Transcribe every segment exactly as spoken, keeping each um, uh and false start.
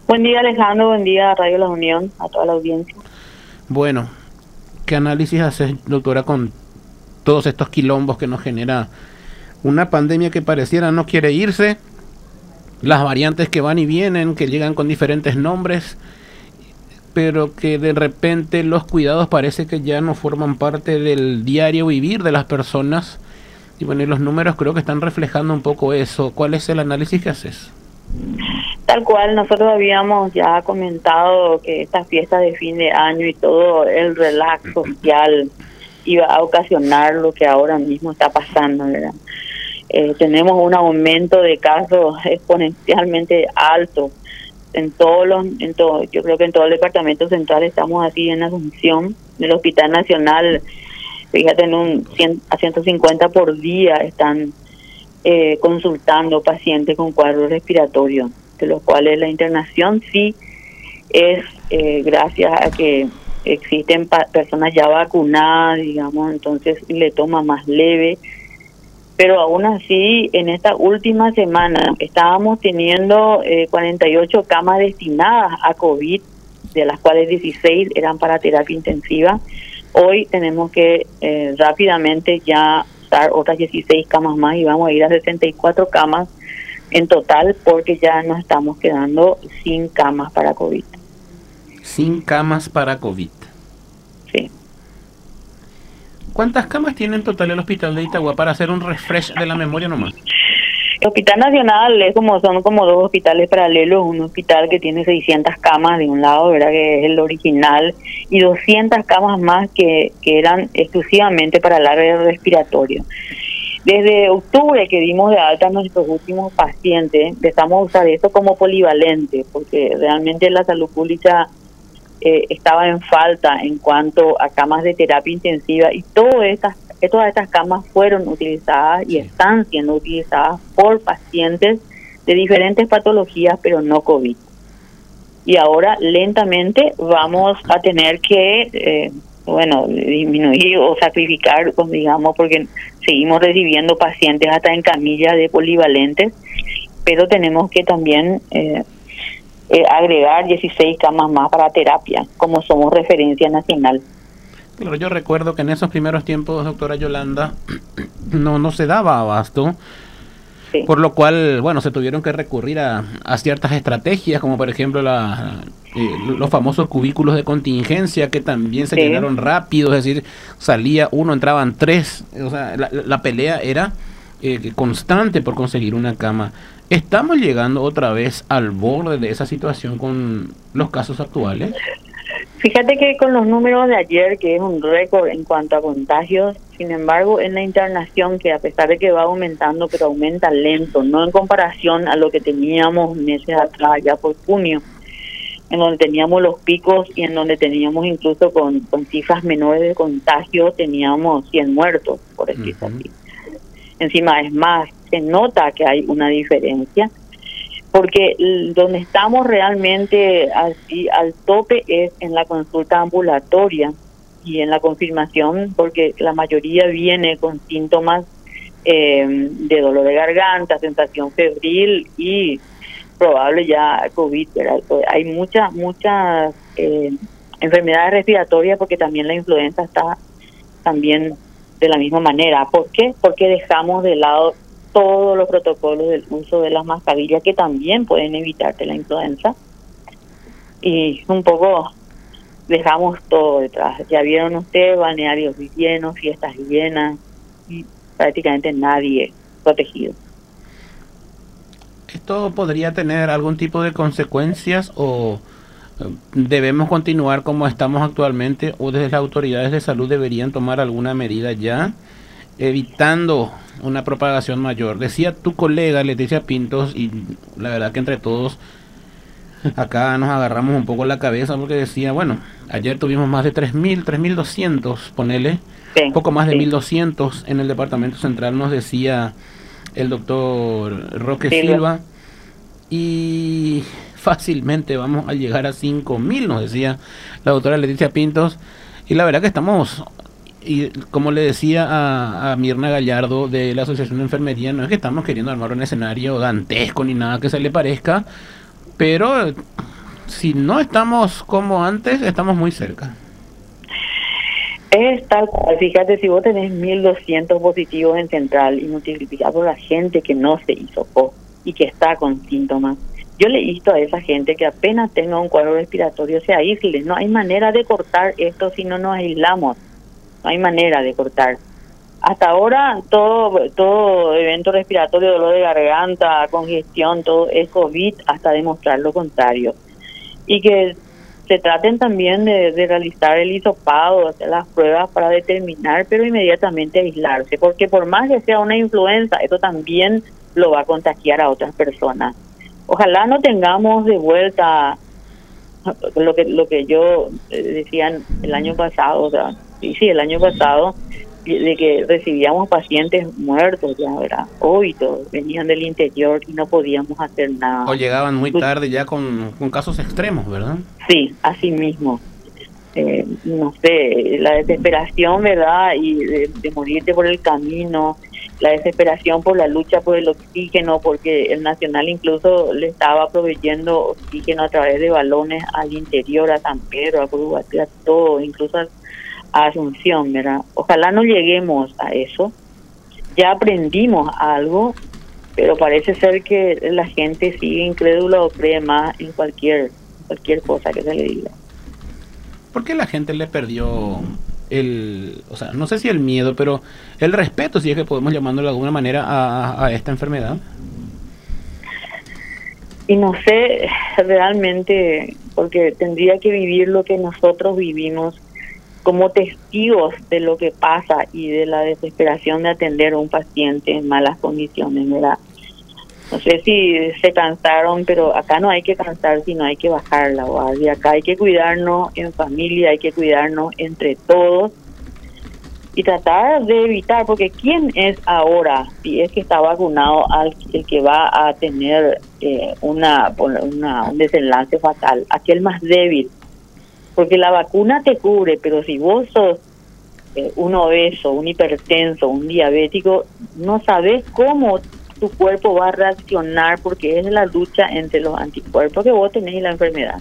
Buen día, Alejandro, buen día a Radio La Unión, a toda la audiencia. Bueno, ¿qué análisis haces, doctora, con todos estos quilombos que nos genera una pandemia que pareciera no quiere irse? Las variantes que van y vienen, que llegan con diferentes nombres, pero que de repente los cuidados parece que ya no forman parte del diario vivir de las personas. Y bueno, y los números creo que están reflejando un poco eso. ¿Cuál es el análisis que haces? Tal cual, nosotros habíamos ya comentado que esta fiesta de fin de año y todo el relax social iba a ocasionar lo que ahora mismo está pasando, ¿verdad? Eh, tenemos un aumento de casos exponencialmente alto en todos los, en todo, yo creo que en todo el departamento central estamos así en Asunción, en el Hospital Nacional, fíjate, en un cien a ciento cincuenta por día están eh, consultando pacientes con cuadros respiratorios, de los cuales la internación sí es eh, gracias a que existen personas ya vacunadas, digamos, entonces le toma más leve. Pero aún así, en esta última semana estábamos teniendo eh, cuarenta y ocho camas destinadas a COVID, de las cuales dieciséis eran para terapia intensiva. Hoy tenemos que eh, rápidamente ya dar otras dieciséis camas más y vamos a ir a sesenta y cuatro camas en total, porque ya nos estamos quedando sin camas para COVID. Sin camas para COVID. Sí. ¿Cuántas camas tiene en total el hospital de Itagua, para hacer un refresh de la memoria nomás? El Hospital Nacional es como son como dos hospitales paralelos, un hospital que tiene seiscientas camas de un lado, ¿verdad?, que es el original, y doscientas camas más que, que eran exclusivamente para el área respiratoria. Desde octubre que dimos de alta a nuestros últimos pacientes, empezamos a usar esto como polivalente, porque realmente la salud pública eh, estaba en falta en cuanto a camas de terapia intensiva, y todas estas, todas estas camas fueron utilizadas y están siendo utilizadas por pacientes de diferentes patologías, pero no COVID. Y ahora lentamente vamos a tener que... Eh, bueno, disminuir o sacrificar, pues, digamos, porque seguimos recibiendo pacientes hasta en camillas de polivalentes, pero tenemos que también eh, eh, agregar dieciséis camas más para terapia, como somos referencia nacional. Claro, yo recuerdo que en esos primeros tiempos, doctora Yolanda, no, no se daba abasto. Sí. Por lo cual, bueno, se tuvieron que recurrir a, a ciertas estrategias, como por ejemplo la, eh, los famosos cubículos de contingencia, que también se sí. llenaron rápido, es decir, salía uno, entraban tres, o sea, la, la pelea era eh, constante por conseguir una cama. ¿Estamos llegando otra vez al borde de esa situación con los casos actuales? Fíjate que con los números de ayer, que es un récord en cuanto a contagios, sin embargo, en la internación, que a pesar de que va aumentando, pero aumenta lento, no en comparación a lo que teníamos meses atrás, ya por junio, en donde teníamos los picos y en donde teníamos incluso con, con cifras menores de contagio, teníamos cien muertos, por decirlo uh-huh. así. Encima, es más, se nota que hay una diferencia, porque donde estamos realmente así al tope es en la consulta ambulatoria y en la confirmación, porque la mayoría viene con síntomas eh, de dolor de garganta, sensación febril y probable ya COVID, ¿verdad? Hay muchas, muchas eh, enfermedades respiratorias, porque también la influenza está también de la misma manera. ¿Por qué? Porque dejamos de lado todos los protocolos del uso de las mascarillas, que también pueden evitarte la influenza, y un poco dejamos todo detrás. Ya vieron ustedes, balnearios llenos, fiestas llenas, y prácticamente nadie protegido. ¿Esto podría tener algún tipo de consecuencias o debemos continuar como estamos actualmente, o desde las autoridades de salud deberían tomar alguna medida ya, evitando una propagación mayor? Decía tu colega Leticia Pintos, y la verdad que entre todos acá nos agarramos un poco la cabeza, porque decía, bueno, ayer tuvimos más de tres mil, tres mil doscientos, ponele, sí, poco más de sí. mil doscientos en el departamento central, nos decía el doctor Roque sí, Silva, y fácilmente vamos a llegar a cinco mil, nos decía la doctora Leticia Pintos, y la verdad que estamos... Y como le decía a, a Mirna Gallardo de la Asociación de Enfermería, no es que estamos queriendo armar un escenario dantesco ni nada que se le parezca, pero si no estamos como antes, estamos muy cerca. Es tal cual, fíjate, si vos tenés mil doscientos positivos en central y multiplicás por la gente que no se hizo C O y que está con síntomas, yo le insto a esa gente que apenas tenga un cuadro respiratorio se aísle. No hay manera de cortar esto si no nos aislamos, no hay manera de cortar. Hasta ahora todo todo evento respiratorio, dolor de garganta, congestión, todo es COVID hasta demostrar lo contrario. Y que se traten también de, de realizar el hisopado, hacer las pruebas para determinar, pero inmediatamente aislarse, porque por más que sea una influenza, esto también lo va a contagiar a otras personas. Ojalá no tengamos de vuelta lo que lo que yo decía el año pasado, o sea, sí, sí, el año pasado, de que recibíamos pacientes muertos ya, ¿verdad? Hoy todos venían del interior y no podíamos hacer nada. O llegaban muy tarde ya con, con casos extremos, ¿verdad? Sí, así mismo. Eh, no sé, la desesperación, ¿verdad? Y de, de morirte por el camino, la desesperación por la lucha por el oxígeno, porque el Nacional incluso le estaba proveyendo oxígeno a través de balones al interior, a San Pedro, a Curuguaty, a todo, incluso a a Asunción, ¿verdad? Ojalá no lleguemos a eso. Ya aprendimos algo, pero parece ser que la gente sigue incrédula o cree más en cualquier cualquier cosa que se le diga. ¿Por qué la gente le perdió el, o sea, no sé si el miedo, pero el respeto, si es que podemos llamarlo de alguna manera, a, a esta enfermedad? Y no sé realmente, porque tendría que vivir lo que nosotros vivimos como testigos de lo que pasa y de la desesperación de atender a un paciente en malas condiciones, ¿verdad? No sé si se cansaron, pero acá no hay que cansar, sino hay que bajar la guardia. Acá hay que cuidarnos en familia, hay que cuidarnos entre todos y tratar de evitar, porque ¿quién es ahora, si es que está vacunado, al, el que va a tener eh, una, una un desenlace fatal? Aquel más débil. Porque la vacuna te cubre, pero si vos sos eh, un obeso, un hipertenso, un diabético, no sabes cómo tu cuerpo va a reaccionar, porque es la lucha entre los anticuerpos que vos tenés y la enfermedad.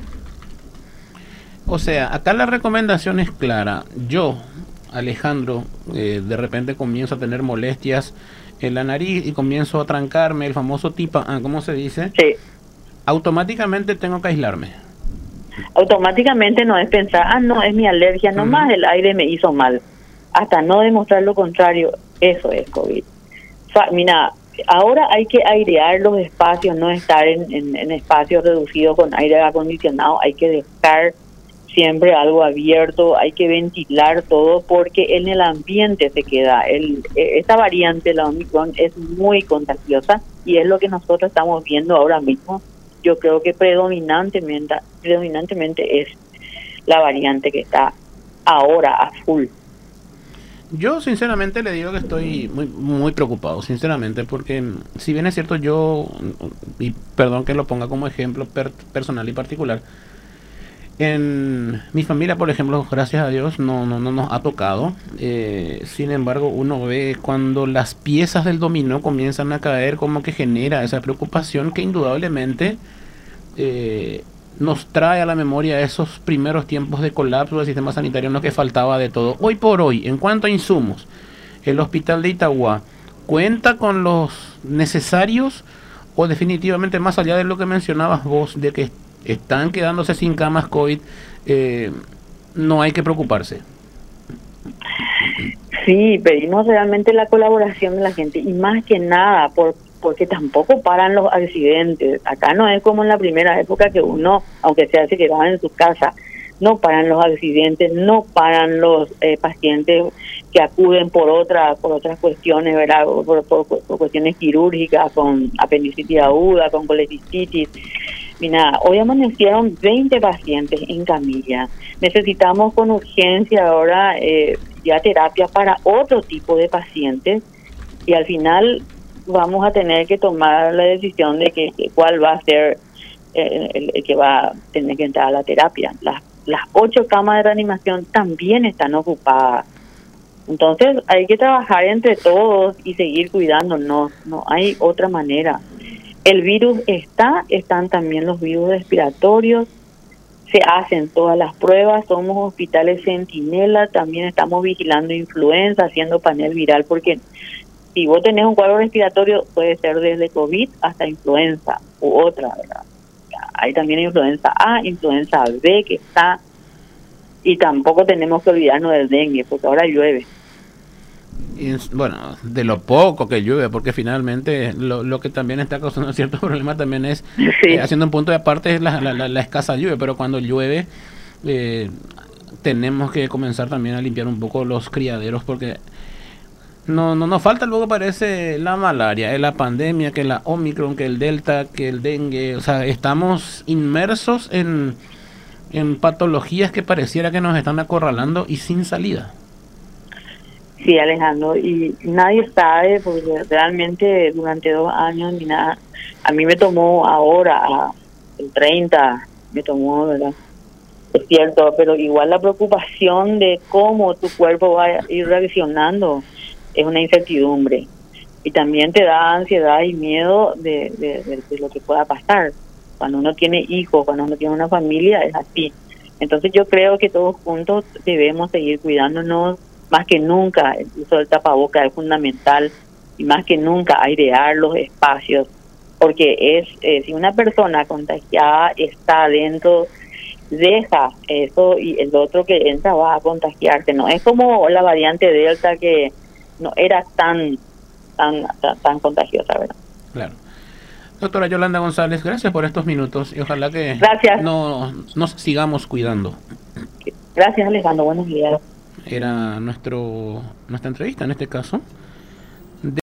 O sea, acá la recomendación es clara. Yo, Alejandro, eh, de repente comienzo a tener molestias en la nariz y comienzo a trancarme, el famoso tipa, ¿cómo se dice? Sí. Automáticamente tengo que aislarme. Automáticamente no es pensar, ah, no, es mi alergia, nomás uh-huh. El aire me hizo mal. Hasta no demostrar lo contrario, eso es COVID. O sea, mira, ahora hay que airear los espacios, no estar en, en, en espacios reducidos con aire acondicionado, hay que dejar siempre algo abierto, hay que ventilar todo, porque en el ambiente se queda. El, esta variante, la Omicron, es muy contagiosa y es lo que nosotros estamos viendo ahora mismo. Yo creo que predominantemente predominantemente es la variante que está ahora a full. Yo sinceramente le digo que estoy muy muy preocupado, sinceramente, porque si bien es cierto, yo, y perdón que lo ponga como ejemplo per, personal y particular, en mi familia, por ejemplo, gracias a Dios, no, no, no nos ha tocado. Eh, sin embargo, uno ve cuando las piezas del dominó comienzan a caer, como que genera esa preocupación que indudablemente eh, nos trae a la memoria esos primeros tiempos de colapso del sistema sanitario, en lo que faltaba de todo. Hoy por hoy, en cuanto a insumos, el hospital de Itagua cuenta con los necesarios, o definitivamente, más allá de lo que mencionabas vos, de que están quedándose sin camas COVID, eh, no hay que preocuparse. Sí, pedimos realmente la colaboración de la gente, y más que nada por porque tampoco paran los accidentes. Acá no es como en la primera época que uno, aunque sea se quedaba en su casa, no paran los accidentes, no paran los eh, pacientes que acuden por otras por otras cuestiones, ¿verdad? Por, por, por cuestiones quirúrgicas, con apendicitis aguda, con colecistitis. Mira, hoy amanecieron veinte pacientes en camilla. Necesitamos con urgencia ahora eh, ya terapia para otro tipo de pacientes, y al final vamos a tener que tomar la decisión de que, que cuál va a ser eh, el, el que va a tener que entrar a la terapia. Las, las ocho camas de reanimación también están ocupadas. Entonces hay que trabajar entre todos y seguir cuidándonos, no hay otra manera. El virus está, están también los virus respiratorios, se hacen todas las pruebas, somos hospitales centinela, también estamos vigilando influenza, haciendo panel viral, porque si vos tenés un cuadro respiratorio puede ser desde COVID hasta influenza u otra, ¿verdad? Hay también influenza A, influenza B que está, y tampoco tenemos que olvidarnos del dengue, porque ahora llueve. Y, bueno, de lo poco que llueve, porque finalmente lo, lo que también está causando ciertos problemas también es, Sí. eh, haciendo un punto de aparte, es la, la, la, la escasa lluvia, pero cuando llueve eh, tenemos que comenzar también a limpiar un poco los criaderos, porque no no nos falta, luego parece la malaria, eh, la pandemia, que la Omicron, que el Delta, que el dengue, o sea, estamos inmersos en, en patologías que pareciera que nos están acorralando y sin salida. Sí, Alejandro, y nadie sabe, porque realmente durante dos años ni nada, a mí me tomó ahora, a, el treinta, me tomó, ¿verdad? Es cierto, pero igual la preocupación de cómo tu cuerpo va a ir reaccionando es una incertidumbre. Y también te da ansiedad y miedo de, de, de, de lo que pueda pasar. Cuando uno tiene hijos, cuando uno tiene una familia, es así. Entonces yo creo que todos juntos debemos seguir cuidándonos. Más que nunca el uso del tapaboca es fundamental, y más que nunca airear los espacios, porque es eh, si una persona contagiada está adentro, deja eso y el otro que entra va a contagiarse. No es como la variante Delta, que no era tan tan tan, tan contagiosa, ¿verdad? Claro. Doctora Yolanda González, gracias por estos minutos y ojalá que gracias. no nos sigamos cuidando. Gracias, Alejandro. Buenos días. Era nuestro nuestra entrevista en este caso